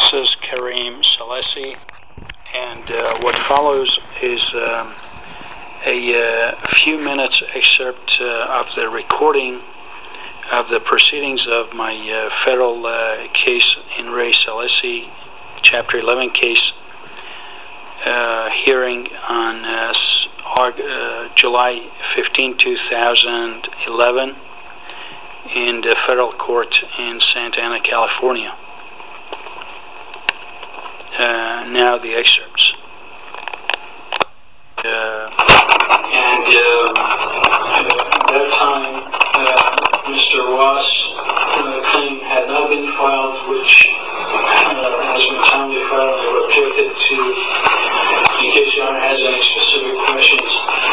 This is Karim Salesi, and what follows is a few minutes excerpt of the recording of the proceedings of my federal case in Ray Salesi, Chapter 11 case, hearing on July 15, 2011 in the federal court in Santa Ana, California. Now the excerpts. At that time, Mr. Ross' claim had not been filed, which has been timely filed. I've objected to, in case Your Honor has any specific questions.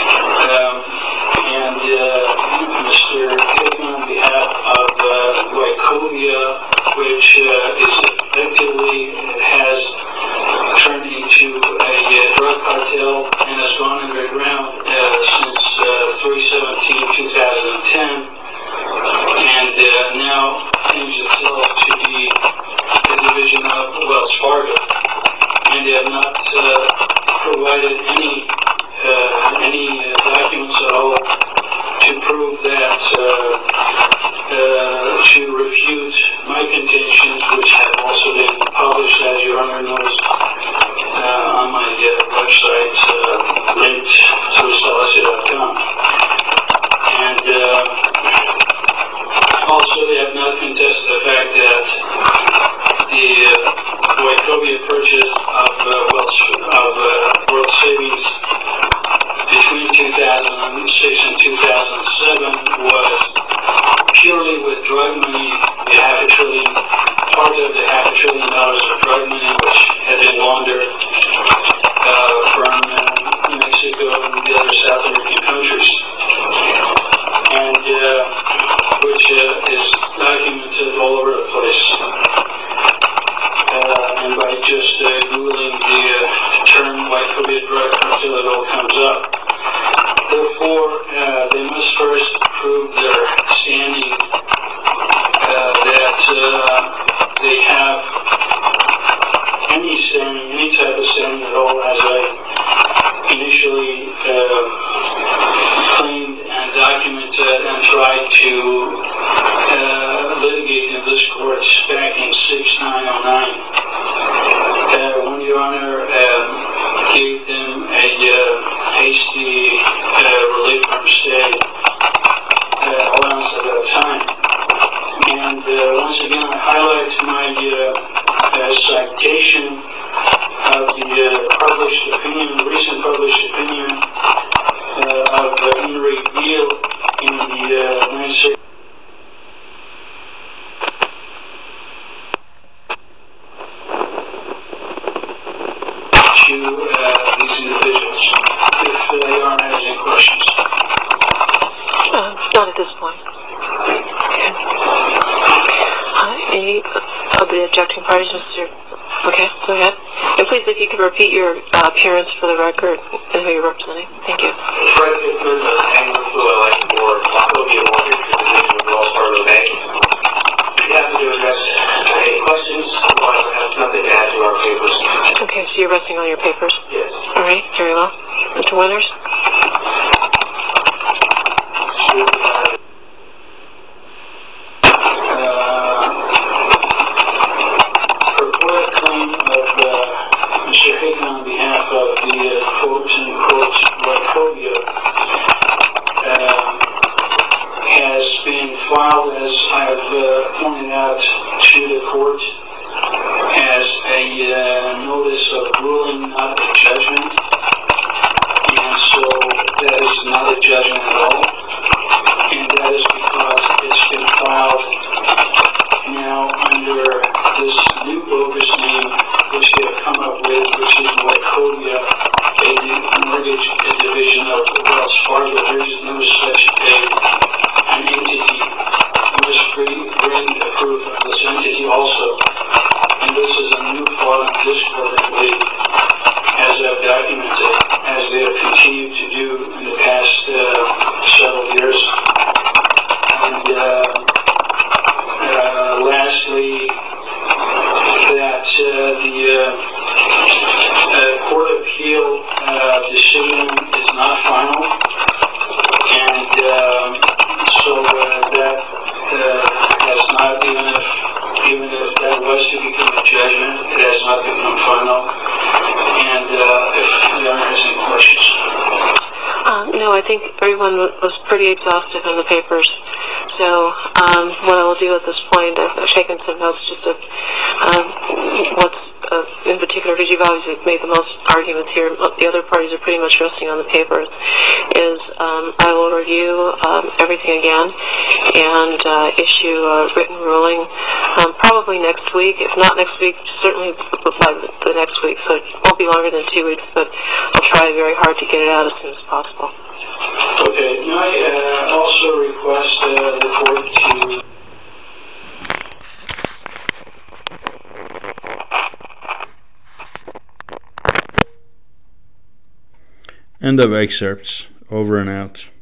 Mr. Hickman, on behalf of Wachovia, which is effectively has turned into a drug cartel and has gone underground since 3/17/2010, and now claims itself to be a division of Wells Fargo, and they have not provided any documents at all to prove that, to refute my contentions, which have also been published, as Your Honor knows, on my website, linked through Salesi.com. And also they have not contested the fact that the Wachovia purchase of World Savings between 2006 and 2007 was purely with drug money, part of the $500 billion of drug money which had been laundered from Mexico and the other South American countries, and which is documented all over the place. And by just Googling the term Wachovia drug cartel, it all comes up. Therefore, they must first prove their standing, that they have any type of standing at all, as I initially claimed and documented and tried to litigate in this court back in 6/9/09. When Your Honor gave them a hasty relief from stay allowance at that time. And once again, I highlight my citation of the recent published opinion of Henry Beale in the United States to these individuals. If Your Honor has any questions. Not at this point. Any of the objecting parties, Mr. Okay, go ahead. And please, if you could repeat your appearance for the record and who you're representing. Thank you. Fred Hickman of Angler Fluid for Wachovia Mortgage Division of Wells Fargo Bank. Be happy to address any questions, otherwise I have nothing to add to our papers. Okay, so you're resting on your papers? Yes. All right, very well. Mr. Winters? Purported claim of Mr. Hickman on behalf of the quote-unquote Wachovia has been filed, as I've pointed out to the court, as a notice of ruling, not a judgment. And so that is not a judgment at all. And that is because it's been filed now under this new bogus name which they have come up with, which is Wachovia, a mortgage division of Wells Fargo. There is no such an entity. You must bring the proof of the No, I think everyone was pretty exhaustive in the papers. So what I will do at this point, I've taken some notes just of what's in particular, because you've obviously made the most arguments here. The other parties are pretty much resting on the papers. Is I will review everything again and issue a written ruling probably next week. If not next week, certainly by the next week. So it won't be longer than 2 weeks, but I'll try very hard to get it out as soon as possible. Okay, may I also request the court to... End of excerpts. Over and out.